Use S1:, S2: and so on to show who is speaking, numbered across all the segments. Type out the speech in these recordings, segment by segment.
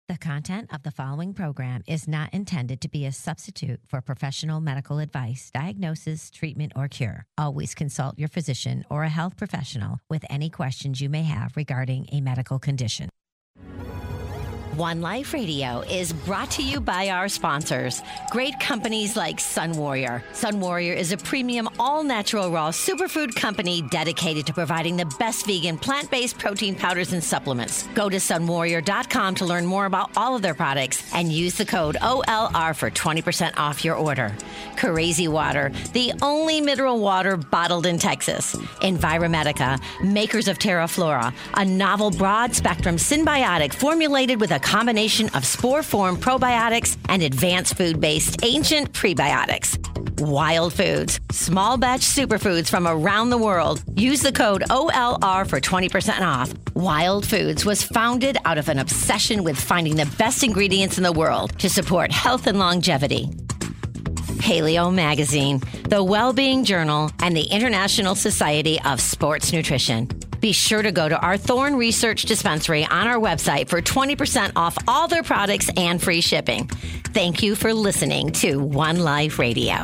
S1: The content of the following program is not intended to be a substitute for professional medical advice, diagnosis, treatment, or cure. Always consult your physician or a health professional with any questions you may have regarding a medical condition. One Life Radio is brought to you by our sponsors. Great companies like Sun Warrior. Sun Warrior is a premium all-natural raw superfood company dedicated to providing the best vegan plant-based protein powders and supplements. Go to sunwarrior.com to learn more about all of their products and use the code OLR for 20% off your order. Crazy Water, the only mineral water bottled in Texas. Enviromedica, makers of TerraFlora, a novel broad-spectrum symbiotic formulated with a combination of spore-form probiotics and advanced food-based ancient prebiotics. Wild Foods, small batch superfoods from around the world. Use the code OLR for 20% off. Wild Foods was founded out of an obsession with finding the best ingredients in the world to support health and longevity. Paleo Magazine, the Wellbeing Journal, and the International Society of Sports Nutrition. Be sure to go to our Thorne Research Dispensary on our website for 20% off all their products and free shipping. Thank you for listening to One Life Radio.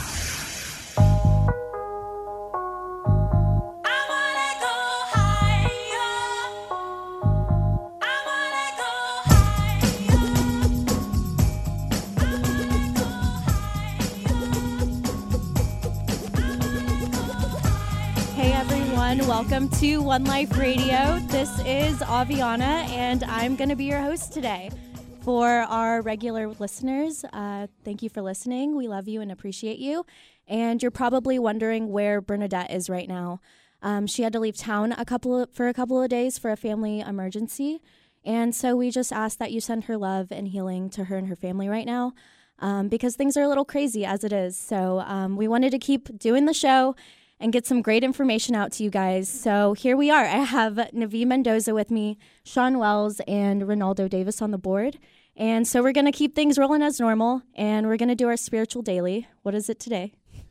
S2: Welcome to One Life Radio. This is Aviana, and I'm going to be your host today. For our regular listeners, thank you for listening. We love you and appreciate you. And you're probably wondering where Bernadette is right now. She had to leave town for a couple of days for a family emergency. And so we just ask that you send her love and healing to her and her family right now, because things are a little crazy as it is. So we wanted to keep doing the show and get some great information out to you guys. So here we are. I have Navi Mendoza with me, Sean Wells, and Ronaldo Davis on the board. And so we're going to keep things rolling as normal, and we're going to do our spiritual daily. What is it today?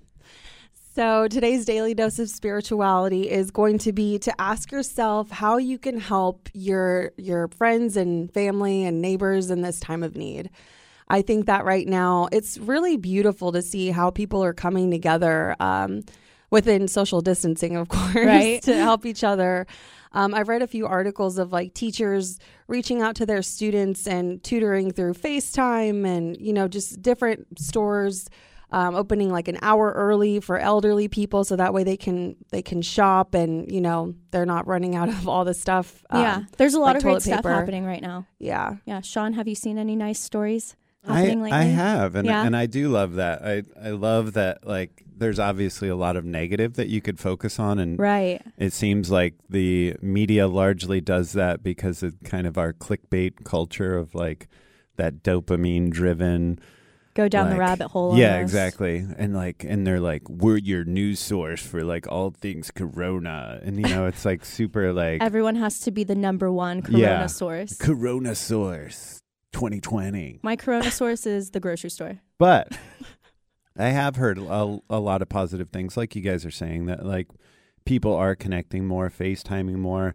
S3: So today's daily dose of spirituality is going to be to ask yourself how you can help your friends and family and neighbors in this time of need. I think that right now it's really beautiful to see how people are coming together within social distancing, of course, right, to help each other. I've read a few articles of like teachers reaching out to their students and tutoring through FaceTime, and, you know, just different stores opening like an hour early for elderly people, so that way they can shop, and, you know, they're not running out of all the stuff.
S2: There's a lot of great stuff happening right now.
S3: Yeah.
S2: Sean, have you seen any nice stories
S4: happening lately? I have, and I do love that. I love that, like, there's obviously a lot of negative that you could focus on, and
S2: right.
S4: It seems like the media largely does that because of kind of our clickbait culture of like that dopamine driven
S2: go down the rabbit hole.
S4: Yeah,
S2: almost.
S4: Exactly. And they're like, we're your news source for like all things Corona. And, you know, it's like super like
S2: everyone has to be the number one Corona source.
S4: Corona source 2020.
S2: My Corona source is the grocery store.
S4: But I have heard a lot of positive things, like you guys are saying, that like people are connecting more, FaceTiming more.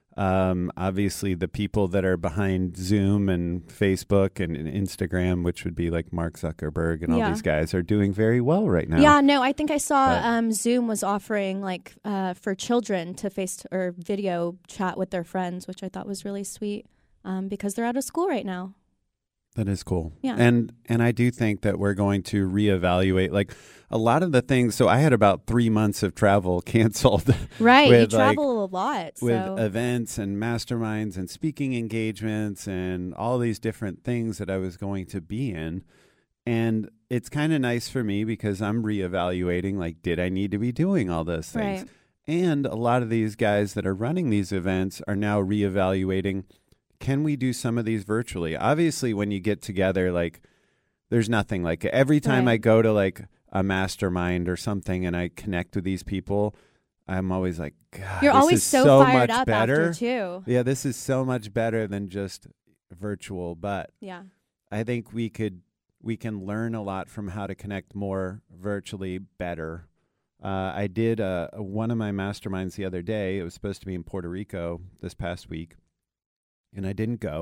S4: Obviously, the people that are behind Zoom and Facebook and Instagram, which would be like Mark Zuckerberg and all these guys, are doing very well right now.
S2: Yeah, no, I think I saw Zoom was offering like for children to face or video chat with their friends, which I thought was really sweet because they're out of school right now.
S4: That is cool.
S2: Yeah.
S4: And I do think that we're going to reevaluate like a lot of the things. So I had about 3 months of travel canceled.
S2: Right. You travel a lot.
S4: With events and masterminds and speaking engagements and all these different things that I was going to be in. And it's kind of nice for me because I'm reevaluating, like, did I need to be doing all those things?
S2: Right.
S4: And a lot of these guys that are running these events are now reevaluating, can we do some of these virtually? Obviously, when you get together, like, there's nothing like it. Every time I go to like a mastermind or something and I connect with these people, I'm always like, God,
S2: you're
S4: this
S2: always
S4: is
S2: so
S4: much
S2: fired up
S4: better.
S2: After too.
S4: Yeah, this is so much better than just virtual. But
S2: yeah,
S4: I think we can learn a lot from how to connect more virtually better. I did one of my masterminds the other day. It was supposed to be in Puerto Rico this past week, and I didn't go.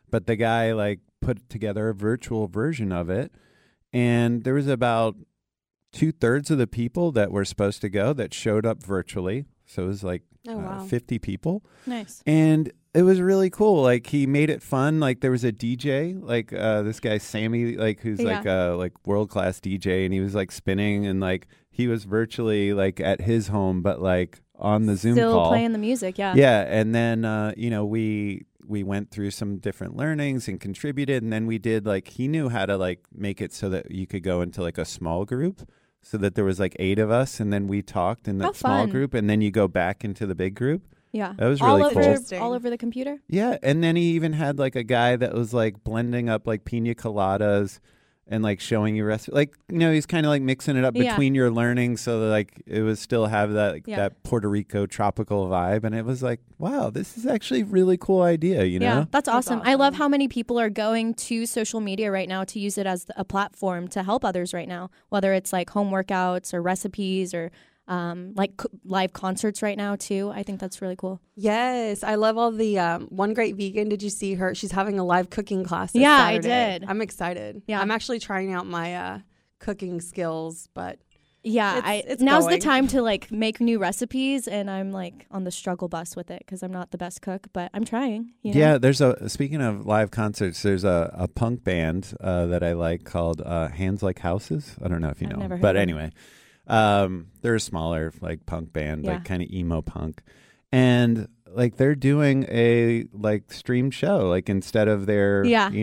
S4: but the guy like put together a virtual version of it, and there was about 2/3 of the people that were supposed to go that showed up virtually. So it was like 50 people.
S2: Nice.
S4: And it was really cool. Like he made it fun. Like there was a DJ, like this guy Sammy, like who's like a world-class DJ, and he was like spinning, and like he was virtually like at his home, but like on the Zoom
S2: call.
S4: Still
S2: playing the music, yeah.
S4: Yeah, and then we went through some different learnings and contributed, and then we did like he knew how to like make it so that you could go into like a small group. So that there was like 8 of us, and then we talked in that small group, and then you go back into the big group.
S2: Yeah.
S4: That was really cool.
S2: All over the computer?
S4: Yeah, and then he even had like a guy that was like blending up like pina coladas and like showing you recipes. Like, he's kind of like mixing it up between your learning so that like it would still have that that Puerto Rico tropical vibe. And it was like, wow, this is actually a really cool idea, you know?
S2: Yeah, that's awesome. I love how many people are going to social media right now to use it as a platform to help others right now, whether it's like home workouts or recipes or live concerts right now too. I think that's really cool.
S3: Yes, I love all the One Great Vegan. Did you see her? She's having a live cooking class this
S2: Saturday.
S3: I did. I'm excited.
S2: Yeah,
S3: I'm actually trying out my cooking skills, but
S2: it's now's the time to like make new recipes, and I'm like on the struggle bus with it because I'm not the best cook, but I'm trying.
S4: Yeah, there's speaking of live concerts, there's a punk band that I like called Hands Like Houses. I don't know if you know,
S2: never heard
S4: but
S2: of
S4: anyway. They're a smaller like punk band, like kind of emo punk, and like they're doing a like streamed show, like instead of their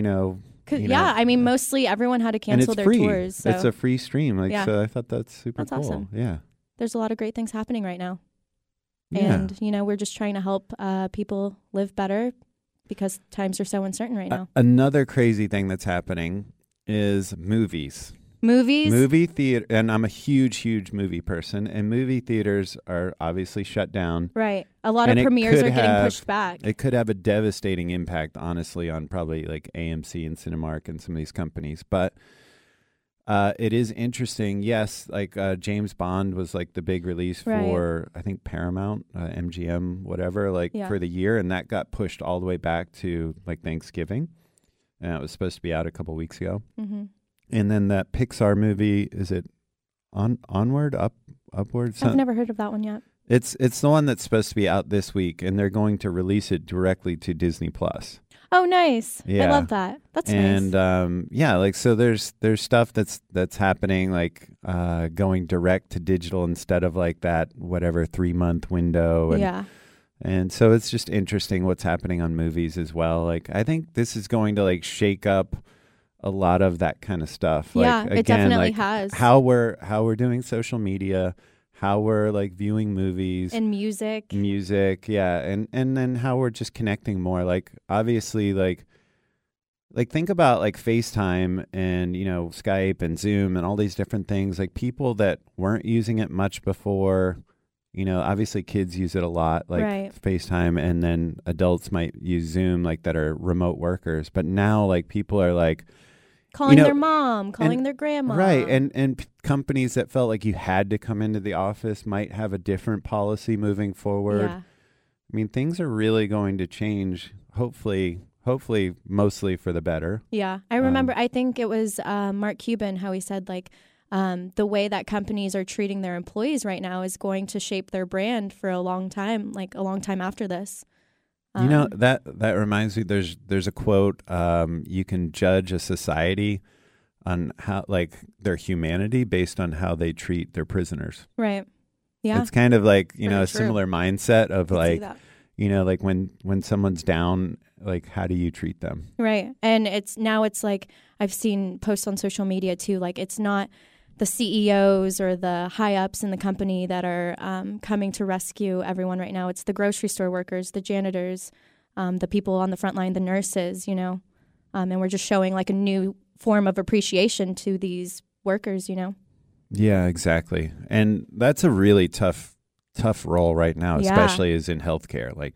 S2: I mean mostly everyone had to cancel their tours, so
S4: it's a free stream, like so I thought that's super cool.
S2: Awesome.
S4: Yeah,
S2: there's a lot of great things happening right now, and we're just trying to help people live better because times are so uncertain right now.
S4: Another crazy thing that's happening is movies.
S2: Movie
S4: theater, and I'm a huge movie person, and movie theaters are obviously shut down.
S2: Right. A lot of premieres are getting pushed back.
S4: It could have a devastating impact, honestly, on probably like AMC and Cinemark and some of these companies. But it is interesting. Yes, like James Bond was like the big release for, I think, Paramount, MGM, whatever, for the year. And that got pushed all the way back to like Thanksgiving. And it was supposed to be out a couple weeks ago. Mm-hmm. And then that Pixar movie, is it Onward, Upward?
S2: I've never heard of that one yet.
S4: It's the one that's supposed to be out this week, and they're going to release it directly to Disney Plus.
S2: Oh, nice!
S4: Yeah.
S2: I love that. That's
S4: nice.
S2: And
S4: like so, there's stuff that's happening, like going direct to digital instead of like that 3-month window. And so it's just interesting what's happening on movies as well. Like I think this is going to like shake up a lot of that kind of stuff.
S2: Yeah,
S4: like,
S2: it definitely
S4: like
S2: has.
S4: How we're doing social media, how we're like viewing movies
S2: and music,
S4: yeah, and then how we're just connecting more. Like obviously, like think about like FaceTime and Skype and Zoom and all these different things. Like people that weren't using it much before. Obviously kids use it a lot, like FaceTime, and then adults might use Zoom, like that are remote workers. But now, like people are like
S2: calling their mom, calling their grandma,
S4: right? And companies that felt like you had to come into the office might have a different policy moving forward.
S2: Yeah.
S4: I mean, things are really going to change. Hopefully, mostly for the better.
S2: Yeah, I remember. I think it was Mark Cuban how he said like. The way that companies are treating their employees right now is going to shape their brand for a long time, like a long time after this.
S4: That reminds me, there's a quote, you can judge a society on how like their humanity based on how they treat their prisoners.
S2: Right. Yeah.
S4: It's kind of like, a
S3: true.
S4: Similar mindset of like, like when someone's down, like how do you treat them?
S2: Right. And it's like I've seen posts on social media too, like it's not the CEOs or the high ups in the company that are coming to rescue everyone right now. It's the grocery store workers, the janitors, the people on the front line, the nurses, and we're just showing like a new form of appreciation to these workers,
S4: Yeah, exactly. And that's a really tough role right now, especially as in healthcare. Like,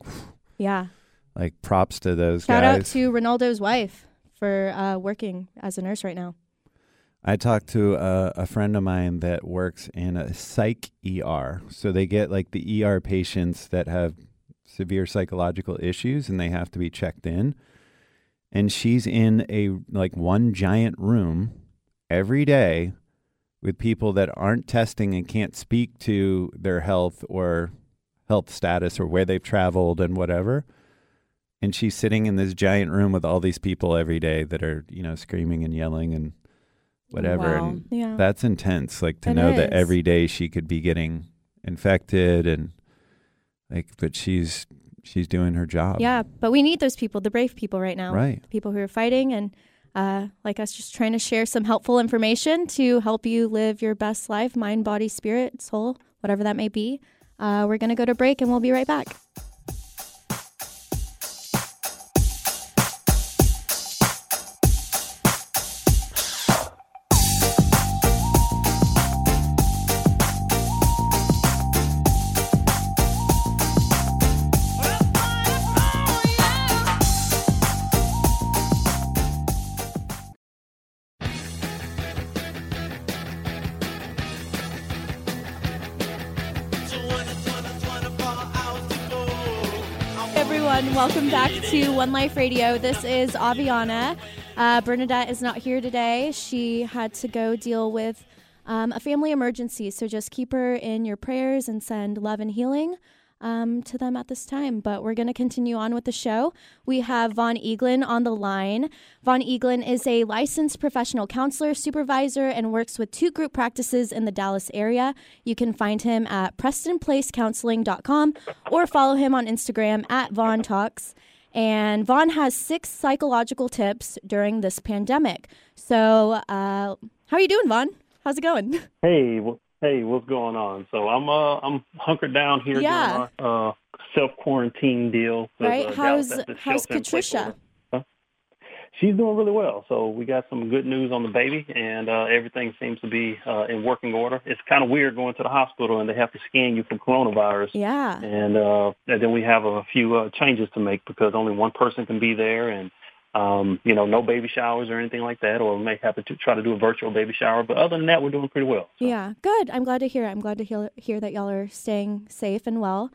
S4: like props to those guys.
S2: Shout out to Ronaldo's wife for working as a nurse right now.
S4: I talked to a friend of mine that works in a psych ER. So they get like the ER patients that have severe psychological issues and they have to be checked in. and she's in one giant room every day with people that aren't testing and can't speak to their health or health status or where they've traveled and whatever. And she's sitting in this giant room with all these people every day that are, screaming and yelling and whatever.
S3: Wow.
S4: And that's intense. Like to
S2: It
S4: know that
S2: is.
S4: every day she could be getting infected and but she's doing her job.
S2: Yeah, but we need those people, the brave people right now.
S4: Right.
S2: The people who are fighting and like us, just trying to share some helpful information to help you live your best life, mind, body, spirit, soul, whatever that may be. We're going to go to break and we'll be right back. Everyone, welcome back to One Life Radio. This is Aviana. Bernadette is not here today. She had to go deal with a family emergency, so just keep her in your prayers and send love and healing to them at this time. But we're going to continue on with the show. We have Vaughn Eaglin on the line. Vaughn Eaglin is a licensed professional counselor, supervisor, and works with 2 group practices in the Dallas area. You can find him at PrestonPlaceCounseling.com or follow him on Instagram at Vaughn Talks. And Vaughn has 6 psychological tips during this pandemic. So how are you doing, Vaughn? How's it going?
S5: Hey, what's going on? So I'm hunkered down here doing our self-quarantine deal.
S2: Right. How's Katricia?
S5: She's doing really well. So we got some good news on the baby, and everything seems to be in working order. It's kind of weird going to the hospital, and they have to scan you for coronavirus.
S2: Yeah.
S5: And then we have a few changes to make because only one person can be there, and no baby showers or anything like that, or we may have to try to do a virtual baby shower. But other than that, we're doing pretty well. So.
S2: Yeah, good. I'm glad to hear it. I'm glad to hear that y'all are staying safe and well.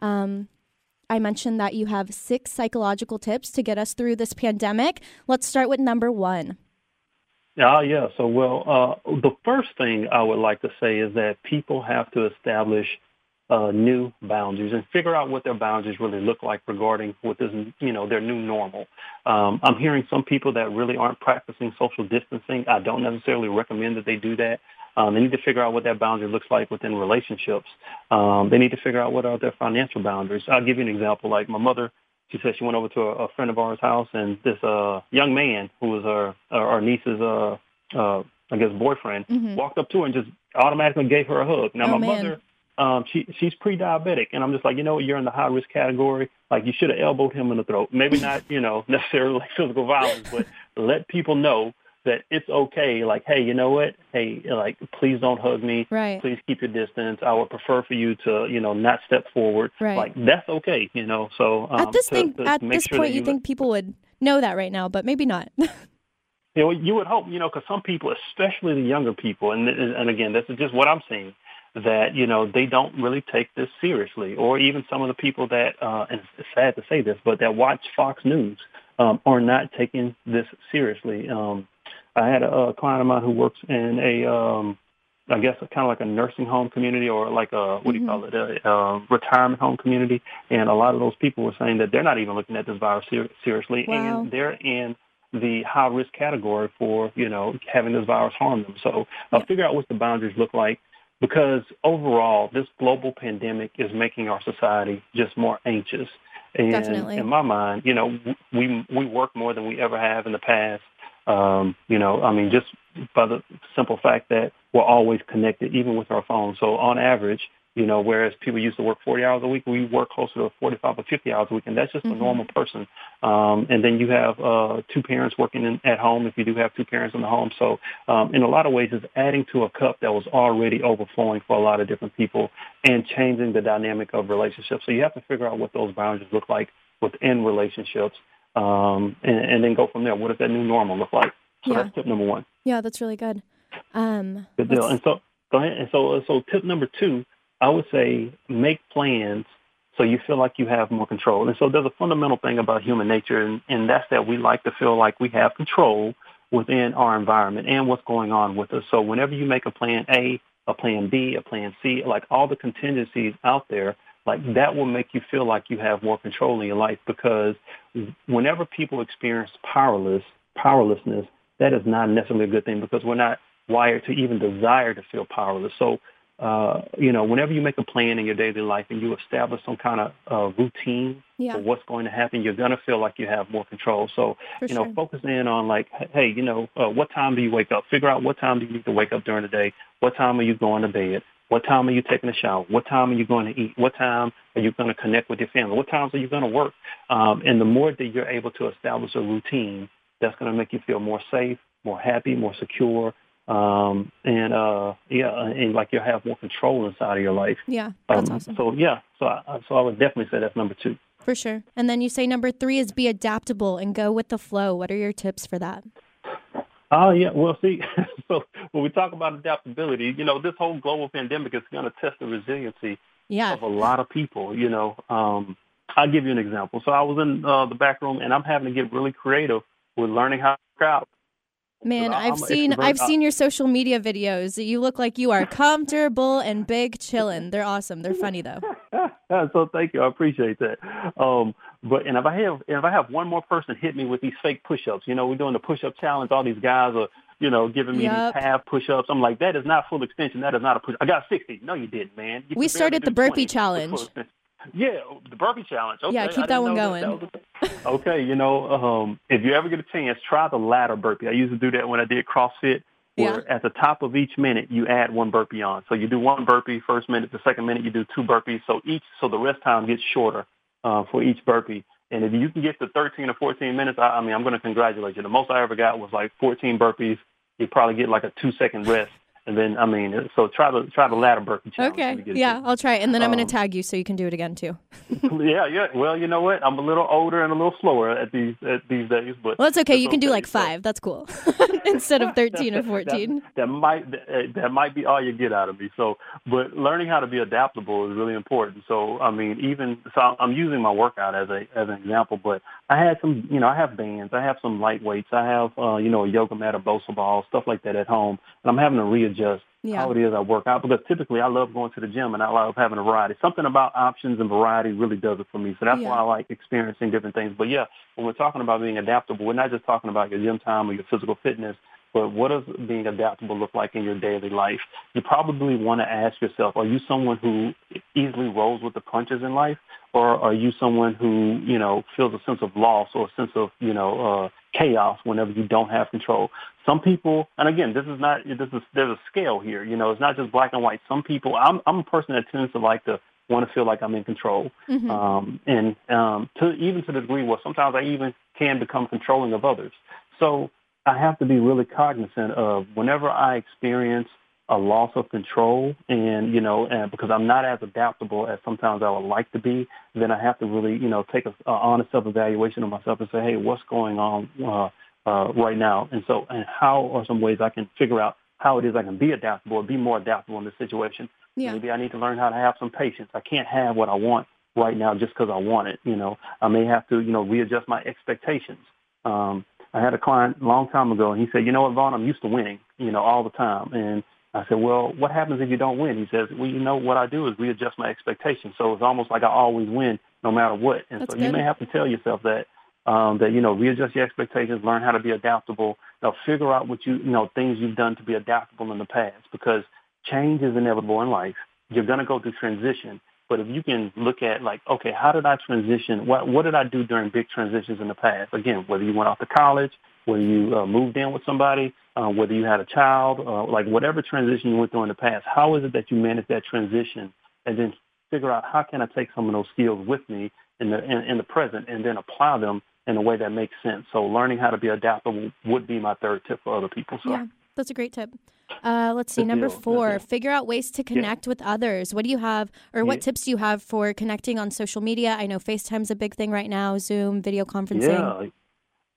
S2: I mentioned that you have 6 psychological tips to get us through this pandemic. Let's start with number 1.
S5: Yeah. So, the first thing I would like to say is that people have to establish new boundaries and figure out what their boundaries really look like regarding what is, their new normal. I'm hearing some people that really aren't practicing social distancing. I don't necessarily recommend that they do that. They need to figure out what that boundary looks like within relationships. They need to figure out what are their financial boundaries. I'll give you an example. Like my mother, she said she went over to a friend of ours' house, and this young man who was our niece's, boyfriend, walked up to her and just automatically gave her a hug. Now, mother, she's pre-diabetic, and I'm just like, you're in the high-risk category. Like, you should have elbowed him in the throat. Maybe not, necessarily like physical violence, but let people know that it's okay. Like, hey, you know what? Hey, like, please don't hug me.
S2: Right.
S5: Please keep your distance. I would prefer for you to, not step forward.
S2: Right.
S5: Like, that's okay, So
S2: at this point, you think people would know that right now, but maybe not.
S5: You would hope, because some people, especially the younger people, and again, this is just what I'm seeing, that, they don't really take this seriously, or even some of the people that, and it's sad to say this, but that watch Fox News are not taking this seriously. I had a client of mine who works in I guess kind of like a nursing home community, or like a, a retirement home community. And a lot of those people were saying that they're not even looking at this virus seriously.
S2: Wow.
S5: And they're in the high risk category for, having this virus harm them. So figure out what the boundaries look like, because overall, this global pandemic is making our society just more anxious. And
S2: Definitely.
S5: In my mind, we work more than we ever have in the past. Just by the simple fact that we're always connected, even with our phones. So on average, whereas people used to work 40 hours a week, we work closer to 45 or 50 hours a week, and that's just a normal person. And then you have 2 parents working at home, if you do have 2 parents in the home. So in a lot of ways, it's adding to a cup that was already overflowing for a lot of different people and changing the dynamic of relationships. So you have to figure out what those boundaries look like within relationships, and then go from there. What does that new normal look like? So that's tip number 1.
S2: Yeah, that's really good.
S5: Good deal. And so go ahead. And so tip number 2, I would say make plans So you feel like you have more control. And so there's a fundamental thing about human nature, and that's that we like to feel like we have control within our environment and what's going on with us. So whenever you make a plan A, a plan B, a plan C, like all the contingencies out there, like that will make you feel like you have more control in your life, because whenever people experience powerlessness, that is not necessarily a good thing, because we're not wired to even desire to feel powerless. So whenever you make a plan in your daily life and you establish some kind of routine for what's going to happen, you're going to feel like you have more control. So, focus in on like, hey, what time do you wake up? Figure out what time do you need to wake up during the day? What time are you going to bed? What time are you taking a shower? What time are you going to eat? What time are you going to connect with your family? What times are you going to work? And the more that you're able to establish a routine, that's going to make you feel more safe, more happy, more secure. And like you have more control inside of your life.
S2: Yeah, that's awesome.
S5: So I would definitely say that's number 2.
S2: For sure. And then you say number 3 is be adaptable and go with the flow. What are your tips for that?
S5: Well, see, so when we talk about adaptability, this whole global pandemic is going to test the resiliency of a lot of people. I'll give you an example. So I was in the back room, and I'm having to get really creative with learning how to work out.
S2: Man, I've seen your social media videos. You look like you are comfortable and big chillin'. They're awesome. They're funny though.
S5: So thank you. I appreciate that. But if I have one more person hit me with these fake push-ups, we're doing the push-up challenge. All these guys are, giving me these half push-ups. I'm like, that is not full extension. That is not a push. I got 60. No, you didn't, man.
S2: We started the burpee challenge.
S5: Yeah, the burpee challenge. Okay,
S2: yeah, keep that one going.
S5: Okay, if you ever get a chance, try the ladder burpee. I used to do that when I did CrossFit, where at the top of each minute, you add one burpee on. So you do one burpee first minute, the second minute you do 2 burpees. So the rest time gets shorter for each burpee. And if you can get to 13 or 14 minutes, I'm going to congratulate you. The most I ever got was like 14 burpees. You probably get like a 2-second rest. And then, so try the ladder burpee challenge.
S2: Okay, yeah, I'll try it. And then I'm going to tag you so you can do it again, too.
S5: Yeah. Well, you know what? I'm a little older and a little slower at these days. But
S2: well, that's okay. You can do like 5. That's cool. Instead of 13 or 14.
S5: That might be all you get out of me. So, but learning how to be adaptable is really important. So, I'm using my workout as an example, but I had some, I have bands, I have some lightweights, I have, a yoga mat, a Bosa ball, stuff like that at home. And I'm having to readjust how it is I work out, because typically I love going to the gym and I love having a variety. Something about options and variety really does it for me. So that's why I like experiencing different things. But when we're talking about being adaptable, we're not just talking about your gym time or your physical fitness, but what does being adaptable look like in your daily life? You probably want to ask yourself, are you someone who easily rolls with the punches in life? Or are you someone who, feels a sense of loss or a sense of, chaos whenever you don't have control? Some people, and again, there's a scale here. It's not just black and white. Some people, I'm a person that tends to like to want to feel like I'm in control. Mm-hmm. Even to the degree where sometimes I even can become controlling of others. So I have to be really cognizant of whenever I experience a loss of control and because I'm not as adaptable as sometimes I would like to be, then I have to really, take an honest self-evaluation of myself and say, hey, what's going on right now? And how are some ways I can figure out how it is I can be adaptable or be more adaptable in this situation? Yeah. Maybe I need to learn how to have some patience. I can't have what I want right now just because I want it. I may have to, readjust my expectations. I had a client a long time ago, and he said, you know what, Vaughn, I'm used to winning, all the time. And I said, well, what happens if you don't win? He says, well, what I do is readjust my expectations. So it's almost like I always win no matter what. And
S2: That's
S5: so
S2: good.
S5: You may have to tell yourself that, readjust your expectations, learn how to be adaptable. Figure out what things you've done to be adaptable in the past, because change is inevitable in life. You're going to go through transition. But if you can look at okay, how did I transition? What did I do during big transitions in the past? Again, whether you went off to college, whether you moved in with somebody, whether you had a child, whatever transition you went through in the past, how is it that you managed that transition? And then figure out how can I take some of those skills with me in the present and then apply them in a way that makes sense. So learning how to be adaptable would be my third tip for other people. So.
S2: Yeah, that's a great tip. Let's see. Number 4, figure out ways to connect with others. What do you have, or what tips do you have for connecting on social media? I know FaceTime's a big thing right now, Zoom, video conferencing.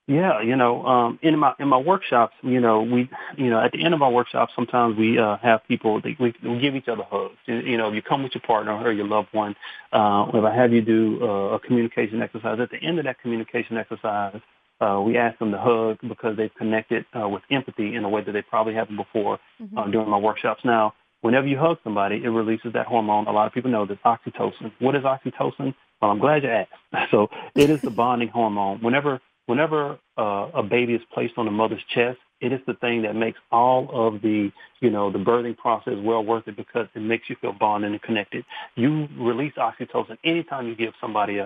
S5: Yeah, in my workshops, at the end of our workshops, sometimes we have people, we give each other hugs. You come with your partner or your loved one. If I have you do a communication exercise, at the end of that communication exercise, we ask them to hug because they've connected with empathy in a way that they probably haven't before during my workshops. Now, whenever you hug somebody, it releases that hormone. A lot of people know this, oxytocin. What is oxytocin? Well, I'm glad you asked. So it is the bonding hormone. Whenever a baby is placed on the mother's chest, it is the thing that makes all of the birthing process well worth it because it makes you feel bonded and connected. You release oxytocin anytime you give somebody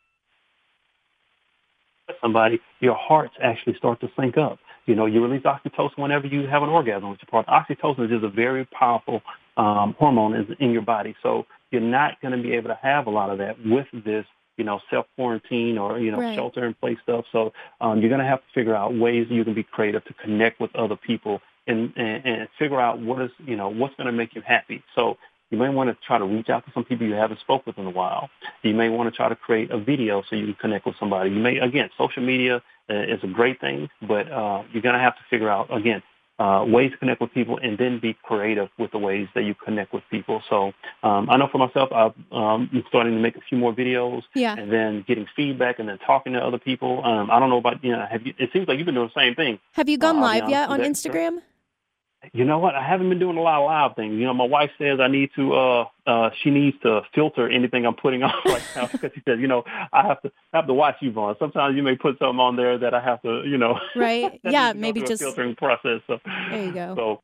S5: your hearts actually start to sync up. You release oxytocin whenever you have an orgasm with your partner. Oxytocin is a very powerful hormone in your body. So you're not going to be able to have a lot of that with this self-quarantine or,
S2: Right.
S5: shelter-in-place stuff. So you're going to have to figure out ways you can be creative to connect with other people and figure out what's going to make you happy. So you may want to try to reach out to some people you haven't spoke with in a while. You may want to try to create a video so you can connect with somebody. Again, social media is a great thing, but you're going to have to figure out, again, ways to connect with people and then be creative with the ways that you connect with people. So I know for myself, I'm starting to make a few more videos
S2: Yeah.
S5: and then getting feedback and then talking to other people. I don't know about, it seems like you've been doing the same thing.
S2: Have you gone
S5: I'll be
S2: live
S5: honest
S2: yet
S5: with
S2: on
S5: that.
S2: Instagram?
S5: You know what? I haven't been doing a lot of live things. My wife says I need to, she needs to filter anything I'm putting on right now because she says, I have to watch you, Vaughn. Sometimes you may put something on there that I have to,
S2: Right.
S5: that
S2: Yeah.
S5: needs to go
S2: Maybe
S5: through a
S2: just
S5: filtering process. So,
S2: there you go.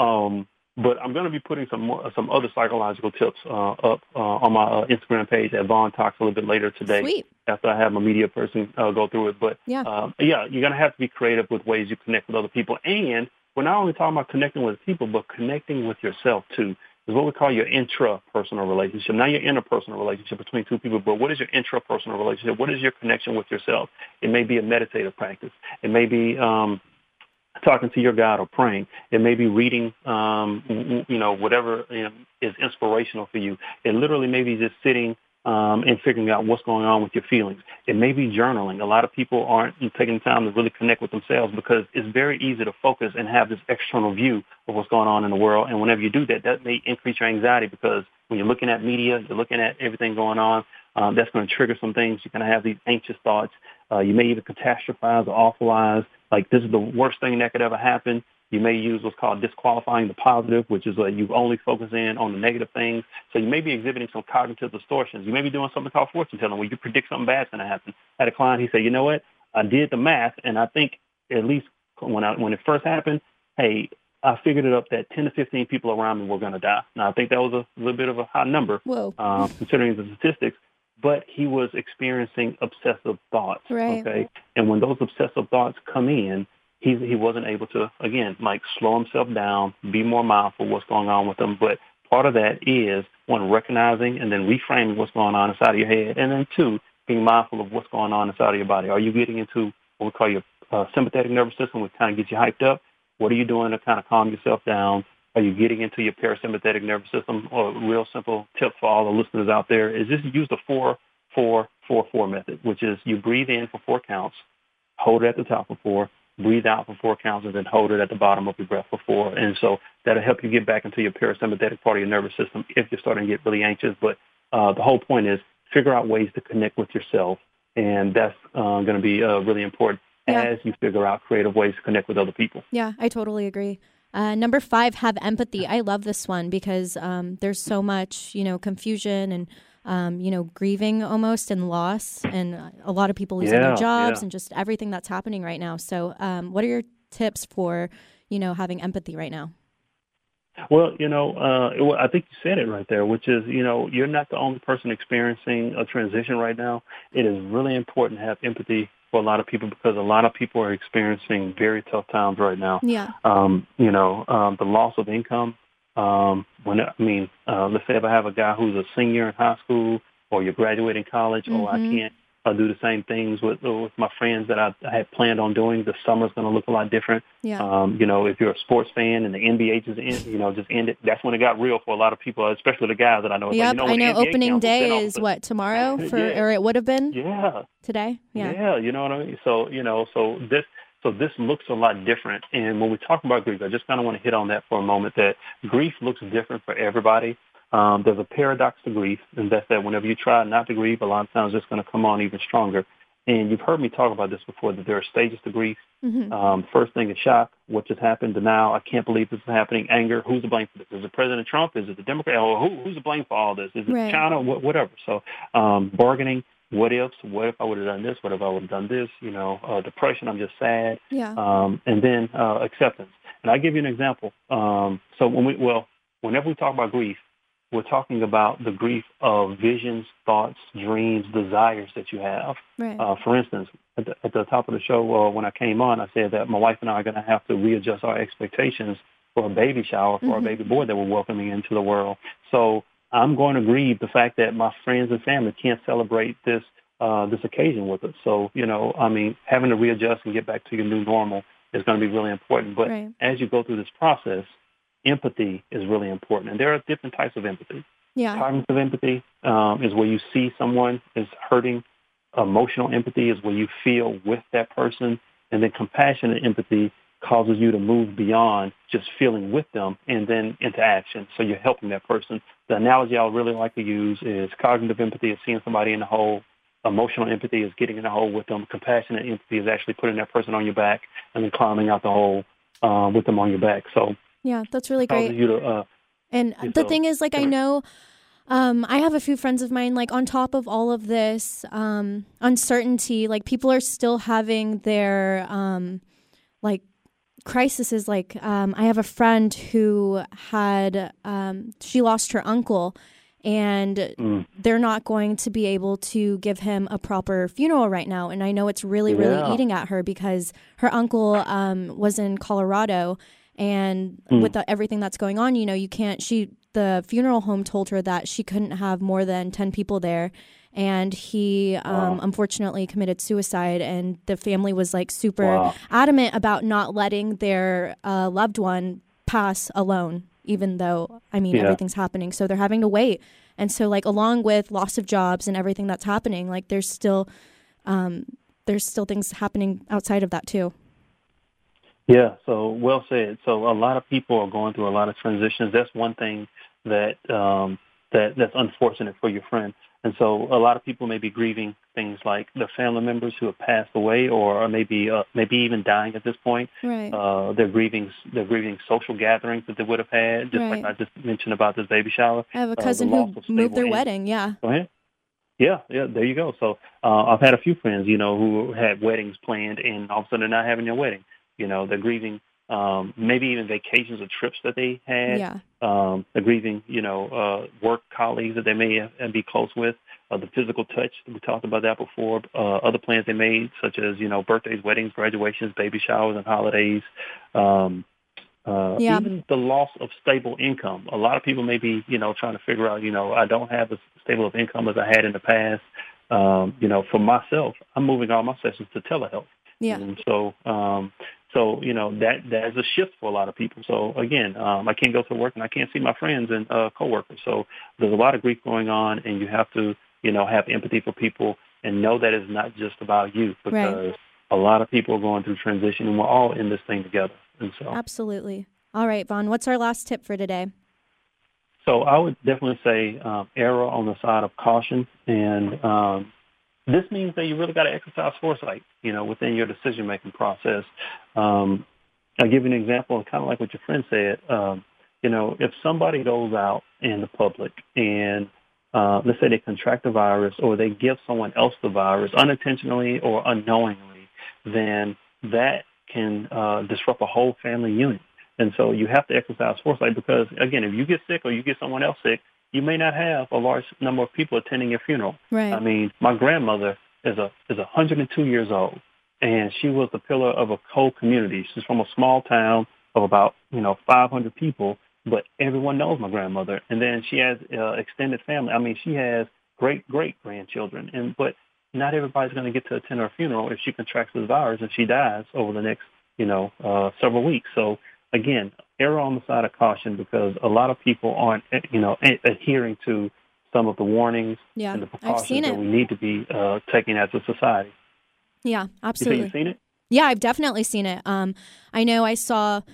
S5: but I'm going to be putting some other psychological tips up on my Instagram page at Vaughn Talks a little bit later today.
S2: Sweet.
S5: After I have my media person go through it. But
S2: Yeah.
S5: you're going to have to be creative with ways you connect with other people. And we're not only talking about connecting with people, but connecting with yourself too. Is what we call your intrapersonal relationship. Not your interpersonal relationship between two people, but what is your intrapersonal relationship? What is your connection with yourself? It may be a meditative practice. It may be talking to your God or praying. It may be reading, whatever is inspirational for you. It literally may be just sitting and figuring out what's going on with your feelings. It may be journaling. A lot of people aren't taking time to really connect with themselves because it's very easy to focus and have this external view of what's going on in the world. And whenever you do that, that may increase your anxiety because when you're looking at media, you're looking at everything going on, that's going to trigger some things. You're going to have these anxious thoughts. You may even catastrophize or awfulize, like this is the worst thing that could ever happen. You may use what's called disqualifying the positive, which is you only focus in on the negative things. So you may be exhibiting some cognitive distortions. You may be doing something called fortune telling where you predict something bad's going to happen. I had a client, he said, you know what? I did the math, and I think at least when it first happened, hey, I figured it up that 10 to 15 people around me were going to die. Now, I think that was a little bit of a high number,
S2: Whoa.
S5: Considering the statistics. But he was experiencing obsessive thoughts.
S2: Right.
S5: Okay, and when those obsessive thoughts come in, he wasn't able to, again, slow himself down, be more mindful of what's going on with him. But part of that is, one, recognizing and then reframing what's going on inside of your head. And then two, being mindful of what's going on inside of your body. Are you getting into what we call your sympathetic nervous system, which kind of gets you hyped up? What are you doing to kind of calm yourself down? Are you getting into your parasympathetic nervous system? Or a real simple tip for all the listeners out there is just use the 4-4-4-4 method, which is you breathe in for 4 counts, hold it at the top for 4, breathe out for 4 counts, and then hold it at the bottom of your breath for 4. And so that'll help you get back into your parasympathetic part of your nervous system if you're starting to get really anxious. But the whole point is figure out ways to connect with yourself, and that's going to be really important as you figure out creative ways to connect with other people.
S2: Yeah, I totally agree. Number 5, have empathy. I love this one because there's so much, confusion and, grieving almost and loss, and a lot of people losing their jobs and just everything that's happening right now. So what are your tips for, having empathy right now?
S5: Well, I think you said it right there, which is, you're not the only person experiencing a transition right now. It is really important to have empathy for a lot of people because a lot of people are experiencing very tough times right now.
S2: Yeah.
S5: The loss of income. Let's say if I have a guy who's a senior in high school or you're graduating college, I can't do the same things with my friends that I had planned on doing. The summer's going to look a lot different.
S2: Yeah.
S5: If you're a sports fan and the NBA just ended, that's when it got real for a lot of people, especially the guys that I know. It's
S2: Yep,
S5: like,
S2: I know.
S5: NBA
S2: Opening day
S5: cancels,
S2: is what, tomorrow,
S5: Yeah.
S2: or it would have been
S5: Yeah.
S2: today.
S5: Yeah, you know what I mean? So this looks a lot different. And when we talk about grief, I just kind of want to hit on that for a moment, that grief looks different for everybody. There's a paradox to grief, and that's that whenever you try not to grieve, a lot of times it's going to come on even stronger. And you've heard me talk about this before, that there are stages to grief.
S2: Mm-hmm.
S5: First thing is shock. What just happened? Denial. I can't believe this is happening. Anger. Who's to blame for this? Is it President Trump? Is it the Democrat? Or who's to blame for all this? Is it
S2: Right.
S5: China? Whatever. So bargaining. What ifs? What if I would have done this? What if I would have done this? Depression. I'm just sad.
S2: Yeah.
S5: And then acceptance. And I'll give you an example. So whenever we talk about grief, we're talking about the grief of visions, thoughts, dreams, desires that you have.
S2: Right.
S5: For instance, at the top of the show, when I came on, I said that my wife and I are going to have to readjust our expectations for a baby shower for our baby boy that we're welcoming into the world. So I'm going to grieve the fact that my friends and family can't celebrate this occasion with us. So, having to readjust and get back to your new normal is going to be really important. But
S2: Right.
S5: as you go through this process, empathy is really important. And there are different types of empathy.
S2: Yeah.
S5: Cognitive empathy is where you see someone is hurting. Emotional empathy is where you feel with that person. And then compassionate empathy causes you to move beyond just feeling with them and then into action. So you're helping that person. The analogy I would really like to use is cognitive empathy is seeing somebody in the hole. Emotional empathy is getting in the hole with them. Compassionate empathy is actually putting that person on your back and then climbing out the hole with them on your back. So
S2: Yeah, that's really great.
S5: causes you to
S2: And the thing is, like, I know I have a few friends of mine, like, on top of all of this uncertainty, like, people are still having their, like, crises. Like, I have a friend who had, she lost her uncle, and they're not going to be able to give him a proper funeral right now. And I know it's really, really eating at her because her uncle was in Colorado. And with everything that's going on, you can't, the funeral home told her that she couldn't have more than 10 people there. And he unfortunately committed suicide. And the family was like super adamant about not letting their loved one pass alone, even though, everything's happening. So they're having to wait. And so, like, along with loss of jobs and everything that's happening, like, there's still things happening outside of that too.
S5: Yeah, so well said. So a lot of people are going through a lot of transitions. That's one thing that's unfortunate for your friend. And so a lot of people may be grieving things like the family members who have passed away, or maybe even dying at this point.
S2: Right.
S5: They're grieving social gatherings that they would have had, just like I just mentioned about this baby shower.
S2: I have a cousin who moved their wedding. Yeah.
S5: Go ahead. Yeah, there you go. So I've had a few friends, who had weddings planned, and all of a sudden they're not having their wedding. They're grieving maybe even vacations or trips that they had.
S2: Yeah.
S5: They're grieving, work colleagues that they may be close with, the physical touch. We talked about that before. Other plans they made, such as, birthdays, weddings, graduations, baby showers, and holidays. Even the loss of stable income. A lot of people may be, trying to figure out, I don't have as stable of income as I had in the past. For myself, I'm moving all my sessions to telehealth.
S2: Yeah.
S5: And so that's a shift for a lot of people. So again, I can't go to work and I can't see my friends and coworkers. So there's a lot of grief going on, and you have to, have empathy for people and know that it's not just about you, because a lot of people are going through transition, and we're all in this thing together. And so
S2: absolutely. All right, Vaughn, what's our last tip for today?
S5: So I would definitely say err on the side of caution, and this means that you really got to exercise foresight, within your decision-making process. I'll give you an example, kind of like what your friend said. If somebody goes out in the public and let's say they contract the virus, or they give someone else the virus unintentionally or unknowingly, then that can disrupt a whole family unit. And so you have to exercise foresight, because, again, if you get sick or you get someone else sick, you may not have a large number of people attending your funeral.
S2: Right.
S5: My grandmother is 102 years old, and she was the pillar of a whole community. She's from a small town of about 500 people, but everyone knows my grandmother. And then she has extended family. She has great grandchildren, but not everybody's going to get to attend her funeral if she contracts this virus and she dies over the next, several weeks. So again, err on the side of caution because a lot of people aren't, adhering to some of the warnings and the precautions that we need to be taking as a society.
S2: Yeah, absolutely.
S5: You say you've seen it?
S2: Yeah, I've definitely seen it. I know I've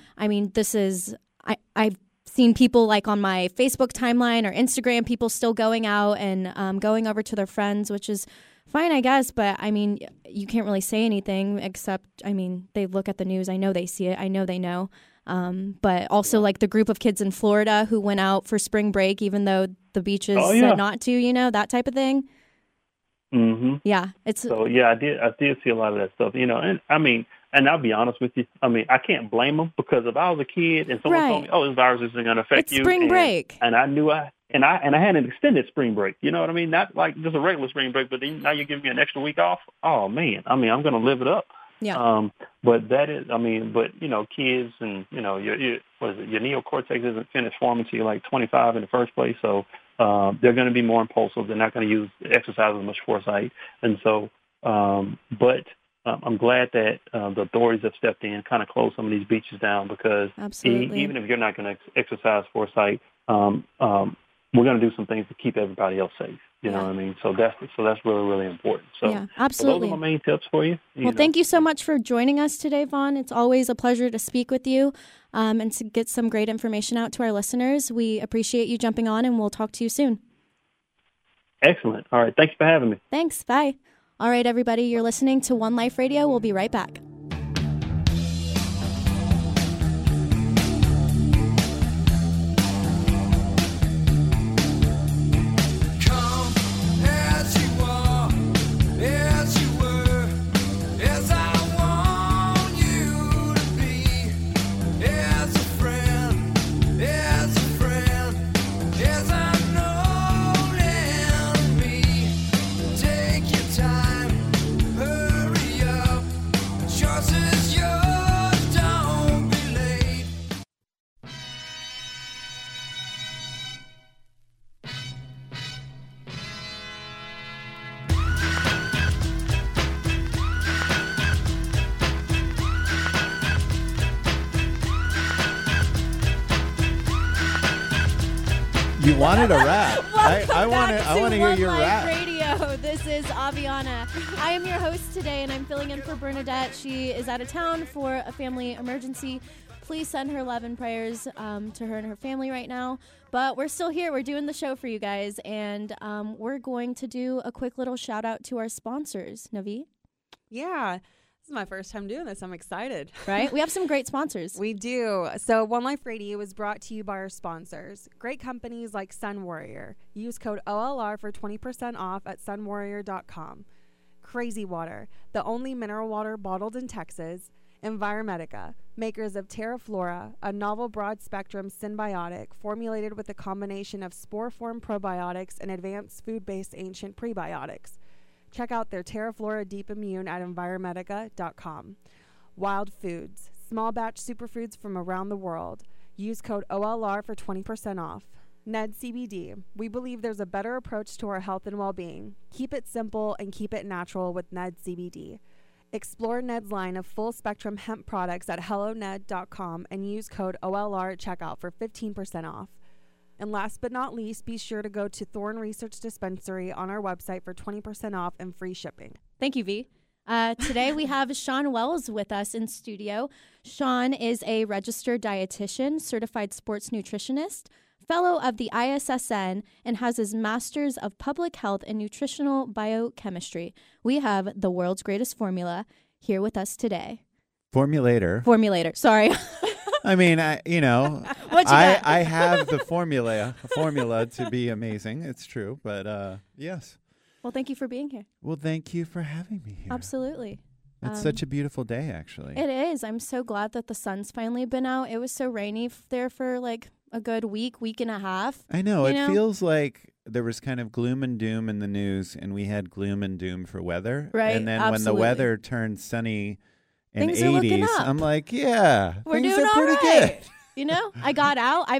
S2: seen people like on my Facebook timeline or Instagram, people still going out and going over to their friends, which is fine, I guess. But I mean, you can't really say anything except, they look at the news. I know they see it. I know they know. But also like the group of kids in Florida who went out for spring break, even though the beaches said not to, that type of thing.
S5: Mm-hmm.
S2: Yeah.
S5: I did see a lot of that stuff, and I'll be honest with you. I can't blame them because if I was a kid and someone told me, "Oh, this virus isn't going to affect you,"
S2: spring break,
S5: and I knew I had an extended spring break. You know what I mean? Not like just a regular spring break, but then now you're giving me an extra week off. Oh man, I'm going to live it up.
S2: Yeah.
S5: But that is, kids and your neocortex isn't finished forming until you're like 25 in the first place, so they're going to be more impulsive. They're not going to use exercise with much foresight, and so. I'm glad that the authorities have stepped in, kind of closed some of these beaches down because even if you're not going to exercise foresight, we're going to do some things to keep everybody else safe. You know what I mean? So that's really, really important. So,
S2: yeah, absolutely.
S5: So those are my main tips for you.
S2: Thank you so much for joining us today, Vaughn. It's always a pleasure to speak with you and to get some great information out to our listeners. We appreciate you jumping on, and we'll talk to you soon.
S5: Excellent. All right. Thanks for having me.
S2: Thanks. Bye. All right, everybody, you're listening to One Life Radio. We'll be right back.
S4: You wanted a rap. I want to hear your rap.
S2: Radio. This is Aviana. I am your host today, and I'm filling in for Bernadette. She is out of town for a family emergency. Please send her love and prayers to her and her family right now. But we're still here. We're doing the show for you guys, and we're going to do a quick little shout out to our sponsors. Navi?
S3: Yeah. This is my first time doing this. I'm excited.
S2: Right? We have some great sponsors.
S3: We do. So One Life Radio is brought to you by our sponsors. Great companies like Sun Warrior. Use code OLR for 20% off at sunwarrior.com. Crazy Water, the only mineral water bottled in Texas. Environmedica, makers of TerraFlora, a novel broad-spectrum symbiotic formulated with a combination of spore-form probiotics and advanced food-based ancient prebiotics. Check out their TerraFlora Deep Immune at Environmedica.com. Wild Foods, small batch superfoods from around the world. Use code OLR for 20% off. Ned CBD, we believe there's a better approach to our health and well-being. Keep it simple and keep it natural with Ned CBD. Explore Ned's line of full-spectrum hemp products at HelloNed.com and use code OLR at checkout for 15% off. And last but not least, be sure to go to Thorn Research Dispensary on our website for 20% off and free shipping.
S2: Thank you, V. Today we have Sean Wells with us in studio. Sean is a registered dietitian, certified sports nutritionist, fellow of the ISSN, and has his Master's of Public Health and Nutritional Biochemistry. We have the world's greatest formula here with us today.
S4: Formulator.
S2: Sorry.
S4: I mean, I have the formula to be amazing. It's true, but yes.
S2: Well, thank you for being here.
S4: Well, thank you for having me here.
S2: Absolutely.
S4: It's such a beautiful day, actually.
S2: It is. I'm so glad that the sun's finally been out. It was so rainy there for like a good week and a half.
S4: I know. It feels like there was kind of gloom and doom in the news, and we had gloom and doom for weather.
S2: Right.
S4: And then when the weather turned sunny in
S2: things 80s,
S4: I'm like, yeah,
S2: we're
S4: things
S2: doing
S4: are
S2: all
S4: pretty
S2: right.
S4: good.
S2: You know, I got out.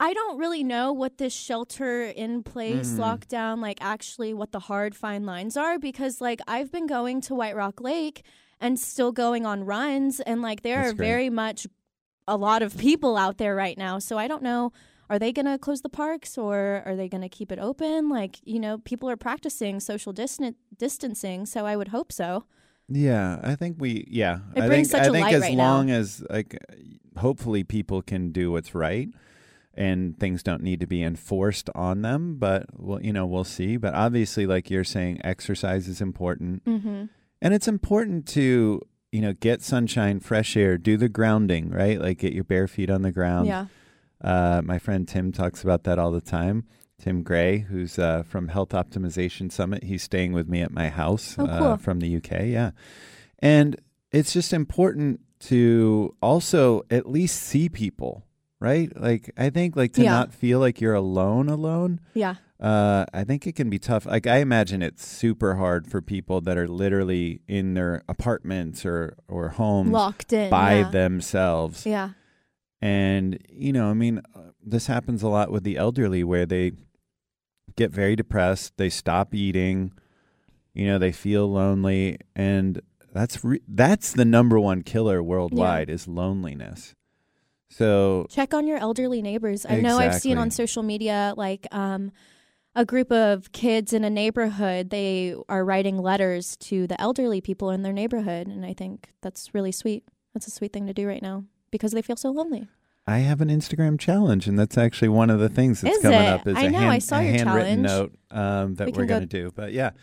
S2: I don't really know what this shelter in place lockdown, like actually what the hard fine lines are, because like I've been going to White Rock Lake and still going on runs, and like there
S4: That's
S2: are
S4: great.
S2: very much a lot of people out there right now. So I don't know, are they going to close the parks or are they going to keep it open? Like, you know, people are practicing social distancing, so I would hope so.
S4: Yeah, I think
S2: It
S4: I
S2: brings
S4: think
S2: such a
S4: I think
S2: light
S4: as
S2: right now.
S4: long as like hopefully people can do what's right and things don't need to be enforced on them, but we'll see. But obviously, like you're saying, exercise is important.
S2: Mm-hmm.
S4: And it's important to, get sunshine, fresh air, do the grounding, right? Like get your bare feet on the ground.
S2: Yeah.
S4: My friend Tim talks about that all the time. Tim Gray, who's from Health Optimization Summit. He's staying with me at my house
S2: cool.
S4: from the UK. Yeah. And it's just important to also at least see people, right? Like, I think like to not feel like you're alone.
S2: Yeah.
S4: I think it can be tough. Like, I imagine it's super hard for people that are literally in their apartments or homes
S2: Locked in
S4: by themselves.
S2: Yeah.
S4: And, this happens a lot with the elderly where they get very depressed. They stop eating, they feel lonely. And that's the number one killer worldwide is loneliness. So
S2: check on your elderly neighbors. I know I've seen on social media, like, a group of kids in a neighborhood, they are writing letters to the elderly people in their neighborhood. And I think that's really sweet. That's a sweet thing to do right now because they feel so lonely.
S4: I have an Instagram challenge, and that's actually one of the things that's
S2: Is
S4: coming
S2: it?
S4: up. Is
S2: I know, I saw your
S4: handwritten
S2: challenge.
S4: note that
S2: We
S4: we're
S2: can
S4: going to do. But yeah,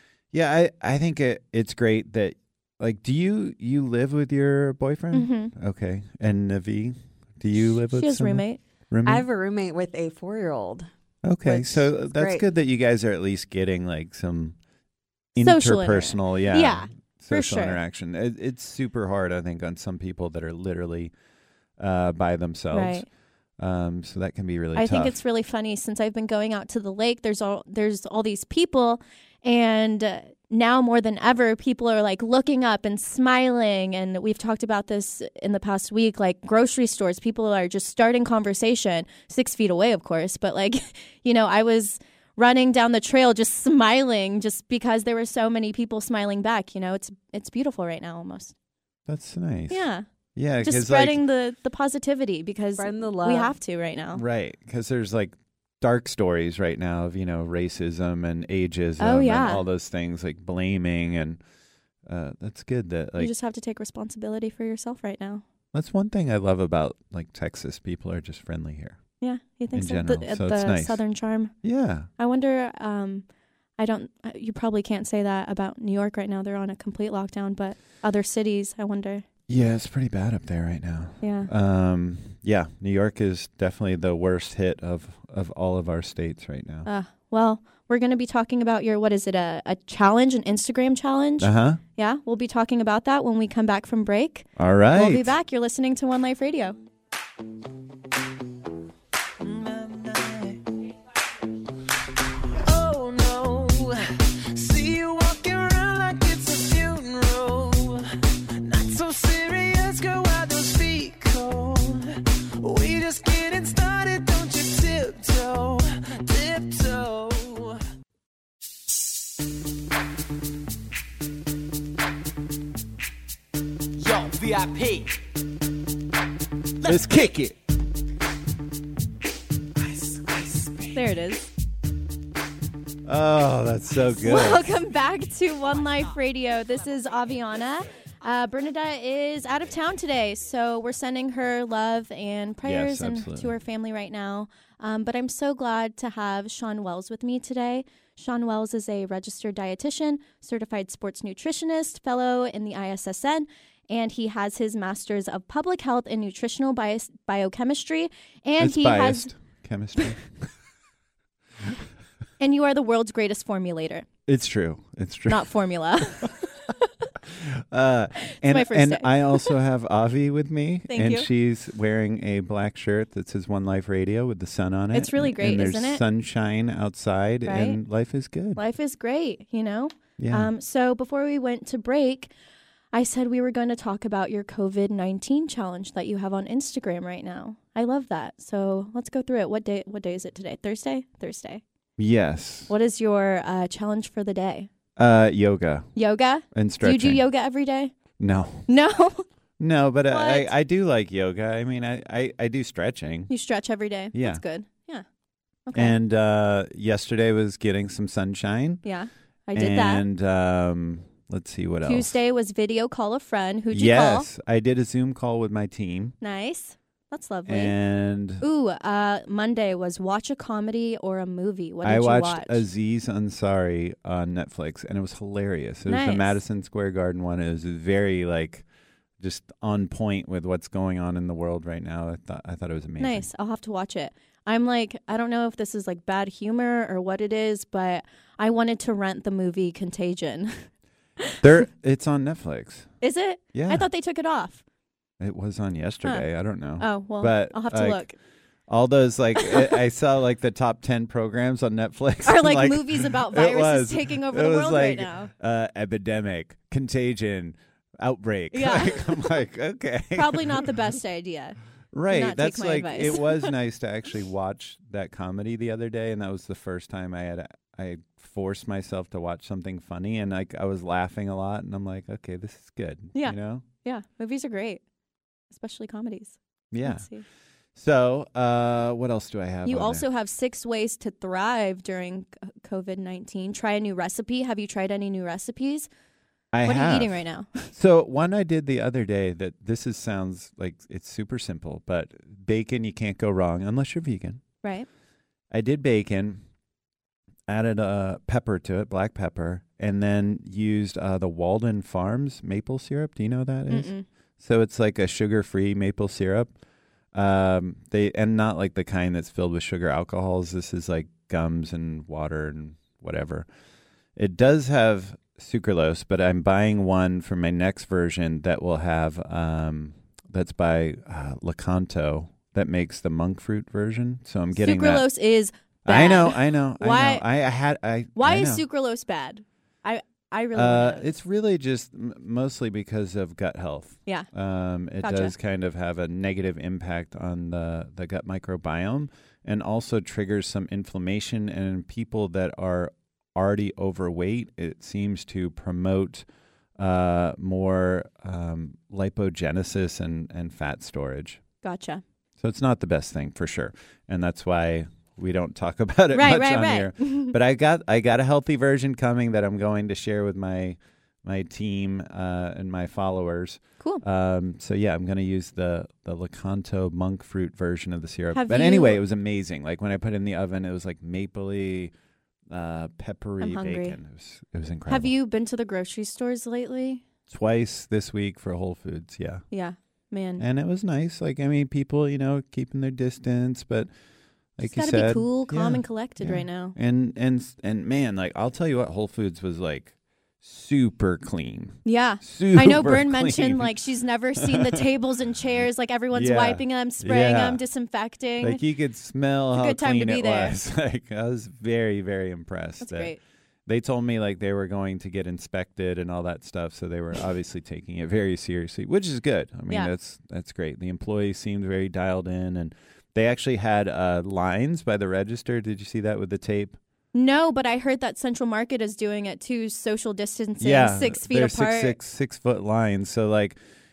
S4: I think it's great that, like, do you live with your boyfriend?
S2: Mm-hmm.
S4: Okay. And Navi, do you live with
S2: She has a
S4: someone?
S2: roommate.
S3: I have a roommate with a 4-year-old.
S4: Okay,
S3: which
S4: so
S3: is
S4: that's
S3: great.
S4: good that you guys are at least getting like some
S2: Social
S4: interpersonal,
S2: Yeah, for
S4: social
S2: sure.
S4: interaction. It's super hard, I think, on some people that are literally by themselves.
S2: Right.
S4: So that can be really
S2: I
S4: tough.
S2: think it's really funny since I've been going out to the lake. There's all these people, and now more than ever, people are like looking up and smiling. And we've talked about this in the past week. Like grocery stores, people are just starting conversation 6 feet away, of course. But like, I was running down the trail just smiling, just because there were so many people smiling back. It's beautiful right now, almost.
S4: That's nice.
S2: Yeah.
S4: Yeah,
S2: Just
S4: 'cause,
S2: spreading the positivity because
S3: Spreading the love.
S2: we have to right now.
S4: right, because there's like dark stories right now of racism and ageism
S2: Oh, yeah.
S4: and all those things, like blaming, and that's good that
S2: You
S4: like
S2: just have to take responsibility for yourself right now.
S4: that's one thing I love about like Texas. People are just friendly here.
S2: Yeah, you think
S4: In
S2: so?
S4: general,
S2: The,
S4: so
S2: the
S4: it's nice.
S2: Southern charm.
S4: Yeah.
S2: I wonder. You probably can't say that about New York right now. They're on a complete lockdown, but other cities, I wonder.
S4: Yeah, it's pretty bad up there right now.
S2: Yeah.
S4: Yeah, New York is definitely the worst hit of all of our states right now.
S2: Well, we're going to be talking about your, what is it, a challenge, an Instagram challenge?
S4: Uh-huh.
S2: Yeah, we'll be talking about that when we come back from break.
S4: All right.
S2: We'll be back. You're listening to One Life Radio.
S6: Oh no, see you walking around like it's a funeral. Not so serious, girl, why those feet cold? We just getting started, don't you tiptoe, tiptoe. Yo, VIP.
S4: Let's kick it.
S2: There it is.
S4: Oh, that's so good.
S2: Welcome back to One Life Radio. This is Aviana. Bernadette is out of town today, so we're sending her love and prayers and
S4: absolutely.
S2: to her family right now. But I'm so glad to have Sean Wells with me today. Sean Wells is a registered dietitian, certified sports nutritionist, fellow in the ISSN, and he has his master's of public health and nutritional biochemistry. And
S4: It's
S2: he
S4: biased.
S2: has,
S4: Chemistry.
S2: and you are the world's greatest formulator,
S4: It's true. It's true.
S2: not formula.
S4: And
S2: my first
S4: and
S2: day.
S4: I also have Avi with me,
S2: Thank
S4: and
S2: you.
S4: she's wearing a black shirt that says One Life Radio with the sun on it.
S2: It's really great,
S4: and there's
S2: isn't it?
S4: sunshine outside,
S2: Right?
S4: and life is good.
S2: Life is great,
S4: Yeah.
S2: So before we went to break, I said we were going to talk about your COVID-19 challenge that you have on Instagram right now. I love that. So let's go through it. What day is it today? Thursday.
S4: Yes.
S2: What is your challenge for the day?
S4: Yoga
S2: Yoga?
S4: and
S2: Do
S4: stretching.
S2: you do yoga every day?
S4: No.
S2: No.
S4: No, but
S2: What?
S4: I do like yoga. I mean, I do stretching.
S2: You stretch every day?
S4: Yeah.
S2: That's good. Yeah. Okay.
S4: And yesterday was getting some sunshine.
S2: yeah. I did that.
S4: And let's see what else.
S2: Tuesday was video call a friend. Who'd you
S4: Yes, I did a Zoom call with my team.
S2: call? Nice. That's lovely.
S4: And
S2: Ooh, Monday was watch a comedy or a movie. What did
S4: I
S2: you
S4: watched
S2: watch?
S4: Aziz Ansari on Netflix, and it was hilarious. It was the
S2: Nice.
S4: Madison Square Garden one. It was very just on point with what's going on in the world right now. I thought it was amazing.
S2: Nice. I'll have to watch it. I'm like, I don't know if this is like bad humor or what it is, but I wanted to rent the movie Contagion.
S4: It's on Netflix.
S2: Is it?
S4: Yeah,
S2: I thought they took it off.
S4: it was on yesterday. I don't know.
S2: Oh, well,
S4: But,
S2: I'll have to
S4: like,
S2: look.
S4: All those I saw the top 10 programs on Netflix.
S2: Are
S4: and,
S2: like movies about
S4: it was.
S2: viruses taking over
S4: It
S2: the
S4: was
S2: world right now.
S4: Epidemic, Contagion, Outbreak.
S2: Yeah.
S4: I'm like, okay.
S2: Probably not the best idea.
S4: Right.
S2: not
S4: That's
S2: take my advice.
S4: it was nice to actually watch that comedy the other day, and that was the first time I forced myself to watch something funny, and I was laughing a lot, and I'm like, okay, this is good.
S2: Yeah.
S4: You know?
S2: Yeah, movies are great, especially comedies.
S4: Yeah.
S2: Let's see.
S4: So, what else do I have?
S2: You
S4: on
S2: also have 6 ways to thrive during COVID-19. Try a new recipe. Have you tried any new recipes?
S4: there?
S2: What are you
S4: have.
S2: eating right now?
S4: So one I did the other day that sounds like it's super simple, but bacon, you can't go wrong unless you're vegan.
S2: Right.
S4: I did bacon, added a pepper to it, black pepper, and then used the Walden Farms maple syrup. Do you know what that is?
S2: Mm-mm.
S4: So it's like a sugar-free maple syrup. And not like the kind that's filled with sugar alcohols. This is like gums and water and whatever. It does have sucralose, but I'm buying one for my next version that will have that's by Lakanto that makes the monk fruit version. So I'm getting
S2: Sucralose is
S4: that.
S2: bad.
S4: I know.
S2: Why- Why
S4: I
S2: is
S4: know.
S2: sucralose bad? I really wanna know.
S4: It's really just mostly because of gut health.
S2: Yeah.
S4: It
S2: Gotcha.
S4: does kind of have a negative impact on the gut microbiome, and also triggers some inflammation. And in people that are already overweight, it seems to promote more lipogenesis and fat storage.
S2: Gotcha.
S4: So it's not the best thing for sure, and that's why we don't talk about it
S2: Right,
S4: much on
S2: right.
S4: here. But I got a healthy version coming that I'm going to share with my team and my followers.
S2: Cool.
S4: So yeah, I'm going to use the Lakanto monk fruit version of the syrup.
S2: Have
S4: But anyway,
S2: you-
S4: it was amazing. Like when I put it in the oven, it was like mapley, peppery
S2: I'm hungry.
S4: bacon. It was incredible.
S2: Have you been to the grocery stores lately?
S4: Twice this week for Whole Foods? Yeah,
S2: Yeah, man.
S4: and it was nice. Like I mean, people keeping their distance, but like
S2: Just
S4: you
S2: gotta
S4: said,
S2: be cool, calm,
S4: yeah,
S2: and collected
S4: yeah.
S2: right now.
S4: And man, like I'll tell you what, Whole Foods was like super clean.
S2: Yeah.
S4: Super
S2: I know Bern
S4: clean.
S2: mentioned like she's never seen the tables and chairs, like everyone's
S4: Yeah.
S2: wiping them, spraying
S4: Yeah.
S2: them, disinfecting.
S4: Like you could smell
S2: It's a
S4: how
S2: good time to
S4: clean
S2: be
S4: it
S2: there.
S4: was. Like I was very, very impressed.
S2: That's
S4: that
S2: great.
S4: They told me like they were going to get inspected and all that stuff, so they were obviously taking it very seriously, which is good. I mean,
S2: Yeah.
S4: that's great. The employees seemed very dialed in, and they actually had lines by the register. Did you see that with the tape?
S2: No, but I heard that Central Market is doing it too, social distancing,
S4: Yeah,
S2: 6 feet
S4: they're
S2: apart.
S4: 6 foot lines. So like,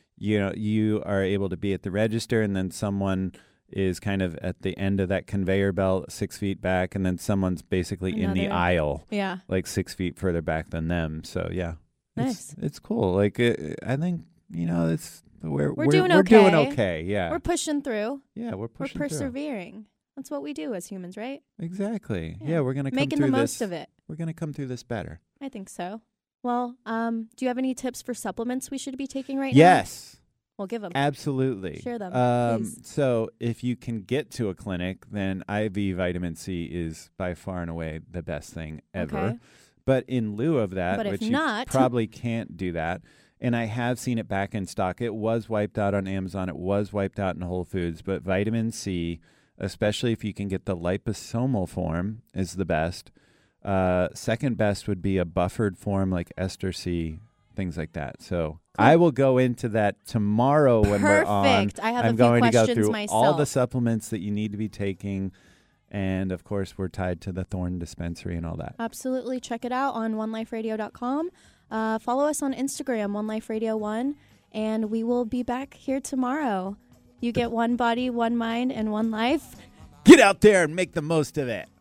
S4: you are able to be at the register, and then someone is kind of at the end of that conveyor belt 6 feet back, and then someone's basically in the
S2: Another-
S4: aisle
S2: Yeah.
S4: like 6 feet further back than them. So yeah,
S2: Nice.
S4: It's cool. Like I think it's we're
S2: doing
S4: we're doing
S2: okay.
S4: okay. Yeah,
S2: We're pushing through.
S4: we're
S2: We're
S4: pushing through.
S2: persevering. That's what we do as humans, right?
S4: Exactly.
S2: Yeah.
S4: Yeah, we're gonna come
S2: Making
S4: through
S2: the most
S4: this.
S2: of it.
S4: We're gonna come through this better.
S2: I think so. Well, do you have any tips for supplements we should be taking right now?
S4: Yes.
S2: We'll give them.
S4: Absolutely.
S2: Share them, please.
S4: So if you can get to a clinic, then IV vitamin C is by far and away the best thing ever.
S2: Okay.
S4: But in lieu of that,
S2: But if
S4: which you
S2: not-
S4: probably can't do that, and I have seen it back in stock. It was wiped out on Amazon. It was wiped out in Whole Foods. But vitamin C, especially if you can get the liposomal form, is the best. Second best would be a buffered form like Ester C. things like that. So I will go into that tomorrow when we're on.
S2: Perfect. I have
S4: I'm
S2: a few
S4: going to go
S2: questions
S4: through
S2: myself.
S4: all the supplements that you need to be taking. And, of course, we're tied to the Thorn Dispensary and all that.
S2: Absolutely. Check it out on oneliferadio.com. Follow us on Instagram, oneliferadio1, and we will be back here tomorrow. You get one body, one mind, and one life.
S4: Get out there and make the most of it.